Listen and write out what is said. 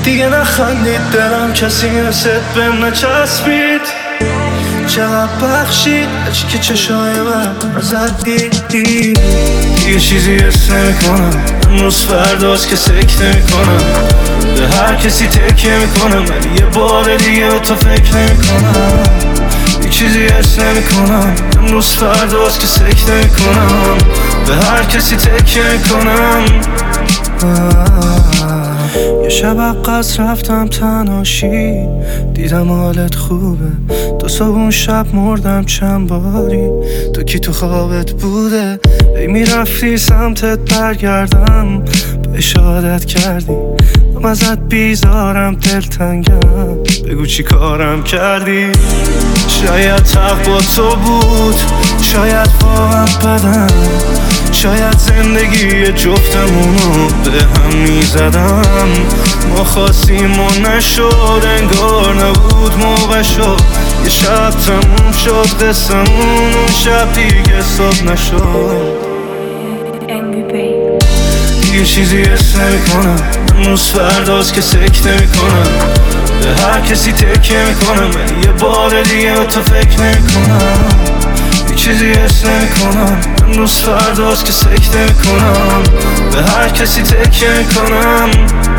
دیگه نخندید دلم کسی مثل بهم نچسبید. چقدر بخشید هرچی که چشای من ازت دیدی. دیگه چیزی حس نمیکنم، امروز فرداست که سکت نمیکنم، به هر کسی تکیه میکنم ولی یه بار دیگه به تو فکر نمیکنم. یه چیزی حس نمیکنم، امروز فرداست که سکت نمیکنم، به هر کسی تکیه میکنم. یه شب عقص رفتم تناشی، دیدم حالت خوبه. تو صبح اون شب مردم چند باری، تو کی تو خوابت بوده؟ ای میرفتی سمتت برگردم، به شهادت کردی من ازت بیزارم، دلتنگم، بگو چی کارم کردی. شاید حق با تو بود، شاید واقعا بدم، شاید زندگی جفتمونو به هم میزدم. ما خواستیم و نشد، انگار نبود موقع شد. یه شب تموم شد قصمون، اون شب دیگه صبح نشد. یه چیزی حس نمیکنم، امروز فرداست که سکت نمیکنم، به هر کسی تکیه میکنم ولی یه بار دیگه به تو فکر نمیکنم. یه چیزی حس نمیکنم، امروز فرداست که سکت نمیکنم، به هر کسی تکیه میکنم.